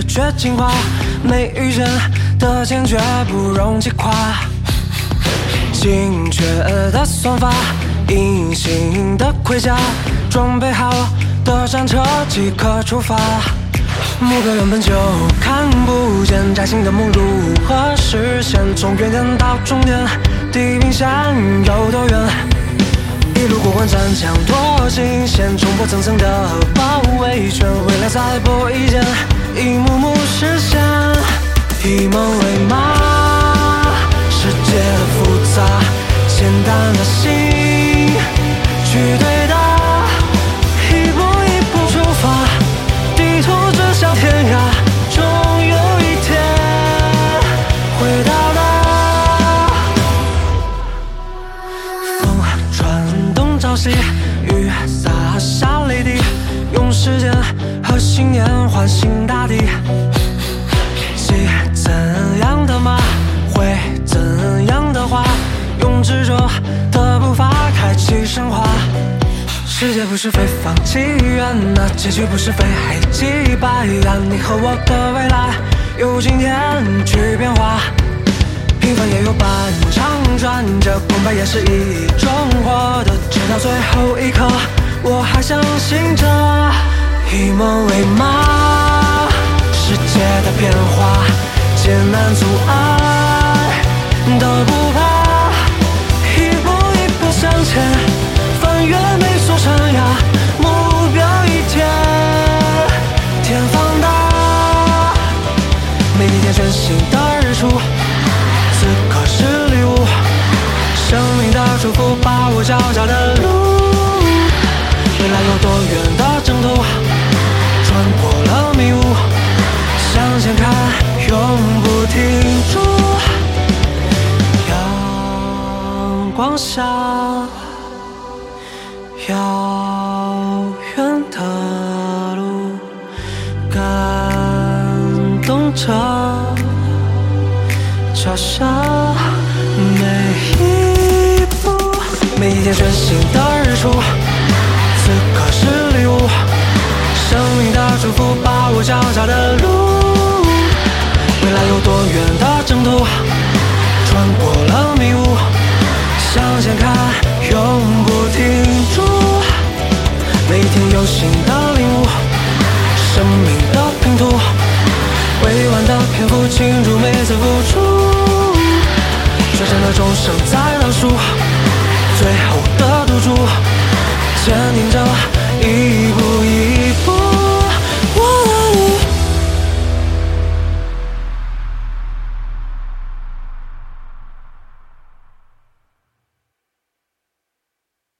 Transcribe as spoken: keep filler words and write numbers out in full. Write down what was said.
绝进化，没遇见的坚决不容击垮。精确的算法，隐形的盔甲，装备好的战车即可出发。目标原本就看不见，摘星的梦如何实现？从原点到终点，地平线有多远？一路过关斩将多惊险，冲破层层的包围圈，未来再播一剑，一幕幕实现。以梦为马，世界的复杂，简单的心去对答，一步一步出发，地图指向天涯，终有一天会到达。风穿东朝西，雨洒下泪滴，用时间和信念唤醒大地。骑怎样的马，会怎样的花，用执着的步伐开启神话。世界不是非放弃远呐，结局不是非黑即白呀。你和我的未来，由今天去变化。平凡也有半场转折，空白也是一种获得。直到最后一刻，我还相信着。以梦为马，世界的变化，艰难阻碍都不怕，一步一步向前，翻越每座山崖，目标一天天放大。每一天全新的日出，此刻是礼物，生命的祝福把我脚下的路。未来有多远的征途，穿过了迷雾，向前看，永不停住。阳光下，遥远的路，感动着脚下每一步。每一天全新的日出，此刻是礼物，生命的祝福把我脚下的路。未来有多远的征途，穿过了迷雾，向前看，永不停住。每天有新的领悟，生命的拼图，未完的篇幅倾注每次付出。决战的钟声在倒数，最后的赌注，坚定着一步一步。